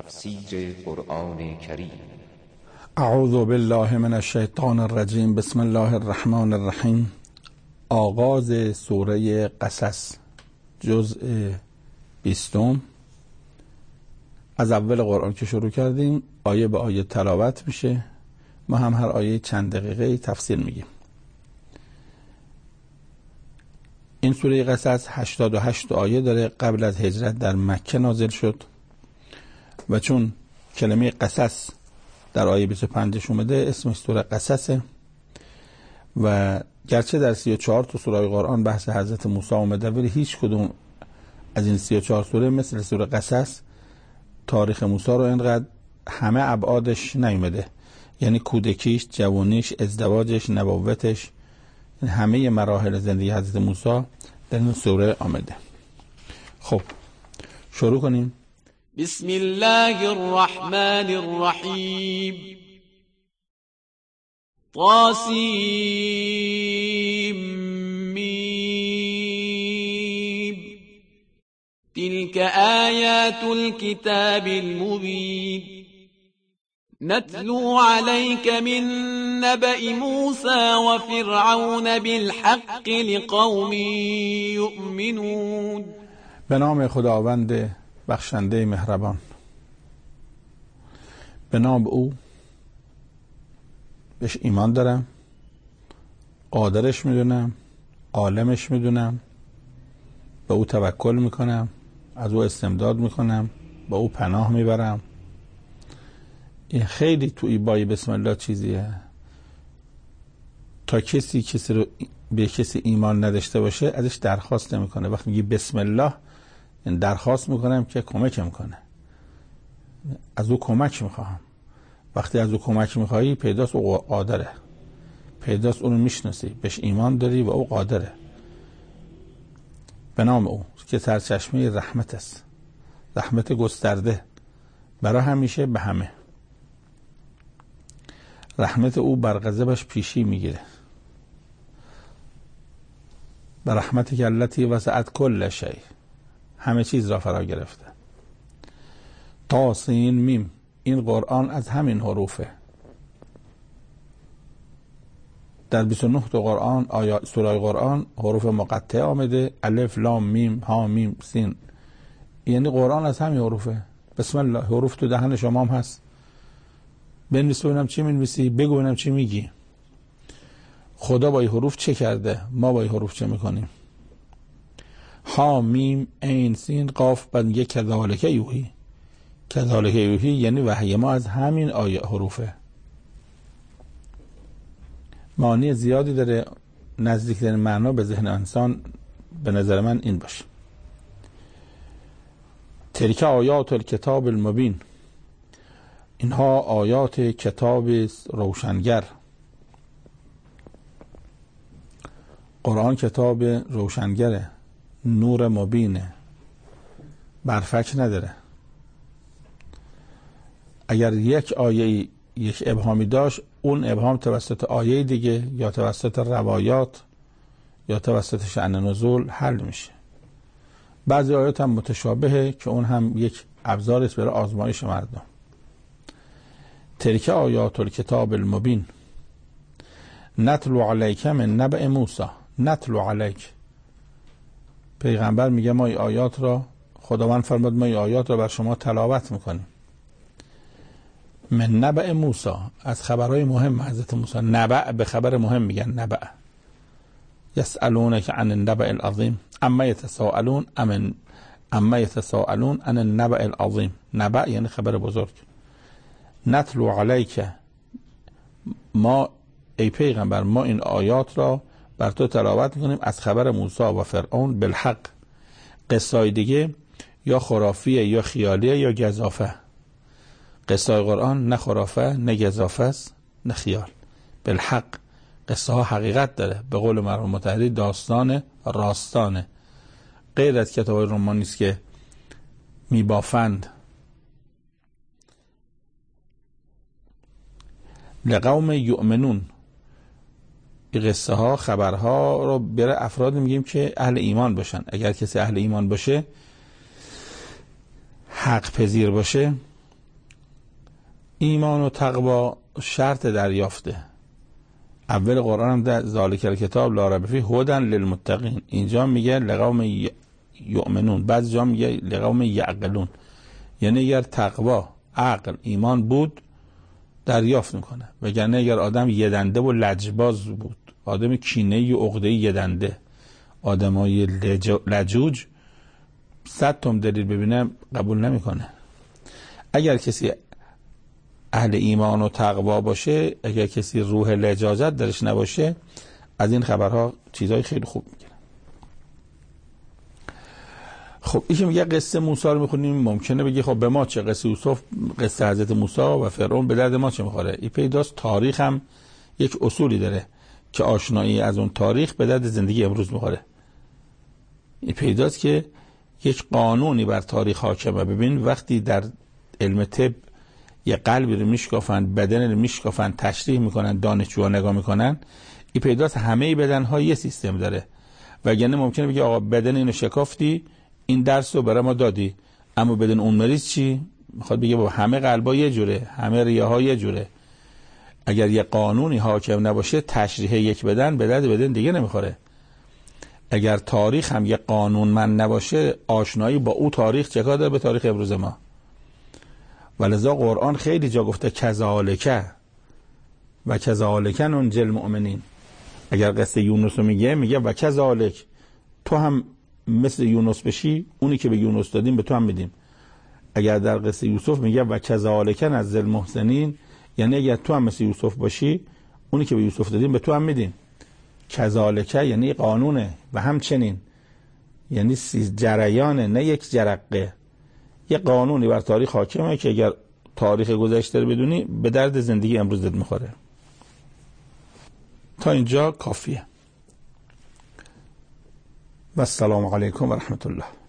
تفسیر قرآن کریم. اعوذ بالله من الشیطان الرجیم. بسم الله الرحمن الرحیم. آغاز سوره قصص، جزء 20. از اول قرآن که شروع کردیم آیه به آیه تلاوت میشه. ما هم هر آیه چند دقیقه تفسیر میگیم. این سوره قصص 88 آیه داره. قبل از هجرت در مکه نازل شد و چون کلمه قصص در آیه 25 اومده اسمش سوره قصصه و گرچه در 34 تا سوره قرآن بحث حضرت موسی اومده ولی هیچ کدوم از این 34 سوره مثل سوره قصص تاریخ موسی رو اینقدر همه ابعادش نیومده، یعنی کودکیش، جوانیش، ازدواجش، نبوتش، همه مراحل زندگی حضرت موسی در این سوره آمده. خب شروع کنیم. بسم الله الرحمن الرحیم. طاسیم میم. تلك آیات الكتاب المبین. نتلو عليك من نبأ موسى وفرعون بالحق لقوم يؤمنون. به نام خداوند بخشنده مهربان. به نام او بهش ایمان دارم، قادرش میدونم، عالمش میدونم، به او توکل میکنم، از او استمداد میکنم، به او پناه میبرم. این خیلی توی بای بسم الله چیزیه. تا کسی رو به کسی ایمان نداشته باشه ازش درخواست نمیکنه. وقتی میگی بسم الله یعنی درخواست میکنم که کمکم کنه، از او کمک میخوام. وقتی از او کمک میخوایی پیداست او قادره، پیداست اونو میشناسی، بهش ایمان داری و او قادره. به نام او که سرچشمه رحمت است، رحمت گسترده برای همیشه به همه. رحمت او بر غضبش پیشی میگیره. به رحمتی که التی وسعت کل شیء، همه چیز را فرا گرفته. طاسین میم. این قرآن از همین حروفه. در 29 تا قرآن سوره قرآن حروف مقطعه آمده، الف لام میم ها میم سین، یعنی قرآن از همین حروفه. بسم الله حروف تو دهن شما هم هست. بنویس ببینم چی می‌نویسی، بگو ببینم چی میگی. خدا با این حروف چه کرده، ما با این حروف چه میکنیم. ها میم عین سین قاف. بعد میگه کذالک یوحی. کذالک یوحی یعنی وحی ما از همین آیه حروفه. معانی زیادی داره. نزدیکترین معنا به ذهن انسان به نظر من این باشه. تلک آیات الکتاب المبین. اینها آیات کتاب روشنگر. قرآن کتاب روشنگره، نور مبینه، برفک نداره. اگر یک آیه یک ابهامی داشت، اون ابهام توسط آیه دیگه یا توسط روایات یا توسط شأن نزول حل میشه. بعضی آیات هم متشابهه که اون هم یک ابزاری است برای آزمایش مردم. تلک آیات الکتاب المبین. نتلو علیک من نبأ موسی. نتلو علیک، پیغمبر میگه ما این آیات را، خداوند فرمود ما این آیات را بر شما تلاوت میکنیم. من نبأ موسی، از خبرهای مهم حضرت موسی. نبأ به خبر مهم میگن نبأ. یسألونک عن النبأ العظیم اما یتساءلون اما یتساءلون عن النبأ العظیم. نبأ یعنی خبر بزرگ. نتلو علیک، ما ای پیغمبر ما این آیات را بر تو تلاوت میکنیم از خبر موسی و فرعون بالحق. قصای دیگه یا خرافیه یا خیالیه یا گزافه. قصای قرآن نه خرافه نه گزافه است نه خیال، بالحق. قصه ها حقیقت داره. به قول مرحوم مطهری داستان راستانه، غیر از کتاب رمانی است که میبافند. لقوم یؤمنون. این قصه ها خبرها رو برای افراد میگیم که اهل ایمان باشن. اگر کسی اهل ایمان باشه، حق پذیر باشه، ایمان و تقوا شرط دریافته. اول قرآن هم در ذالک الکتاب لا ریب فیه هدی للمتقین، اینجا میگه لقوم یؤمنون، بعد جا میگه لقوم یعقلون. یعنی اگر تقوا، عقل، ایمان بود دریافت میکنه، وگرنه اگر آدم یه دنده و لجباز بود، آدم کینه‌ای و عقده‌ای یه دنده، آدمای لجوج، 100 تا دلیل ببینه قبول نمیکنه. اگر کسی اهل ایمان و تقوا باشه، اگر کسی روح لجاجت درش نباشه، از این خبرها چیزای خیلی خوب میگیره. خب این که میگه قصه موسی رو میخونیم، ممکنه بگی خب به ما چه، قصه یوسف، قصه حضرت موسی و فرعون به درد ما چه میخوره؟ این پیداست تاریخ هم یک اصولی داره که آشنایی از اون تاریخ به درد زندگی امروز میخوره. این پیداست که یک قانونی بر تاریخ حاکمه. ببین وقتی در علم طب یه قلبی رو میشکافن، بدن رو میشکافن، تشریح میکنن، دانشجوها نگاه میکنن، این پیداست همه بدنها یه سیستم داره. وگرنه ممکنه بگی آقا بدن اینو شکافتی، این درس رو برای ما دادی، اما بدن اون مریض چی؟ میخواد بگه با همه قلبا یه جوره، همه ریه‌ها یه جوره. اگر یه قانونی حاکم نباشه، تشریح یک بدن به درد بدن دیگه نمیخوره. اگر تاریخ هم یه قانونمند نباشه، آشنایی با او تاریخ چه کار داره به تاریخ امروز ما؟ ولذا قرآن خیلی جا گفته کذالک و کذالک ننجی المؤمنین. اگر قصه یونس رو میگه و کذالک، تو هم مثل یونس بشی، اونی که به یونس دادیم به تو هم میدیم. اگر در قصه یوسف میگه و کذالک نجزی المحسنین، یعنی اگر تو هم مثل یوسف باشی، اونی که به یوسف دادیم به تو هم میدیم. کذالک یعنی قانونه و همچنین، یعنی جریانه، نه یک جرقه. یه قانونی بر تاریخ حاکمه که اگر تاریخ گذشته رو بدونی به درد زندگی امروزت میخوره. تا اینجا کافیه. و السلام علیکم و رحمت الله.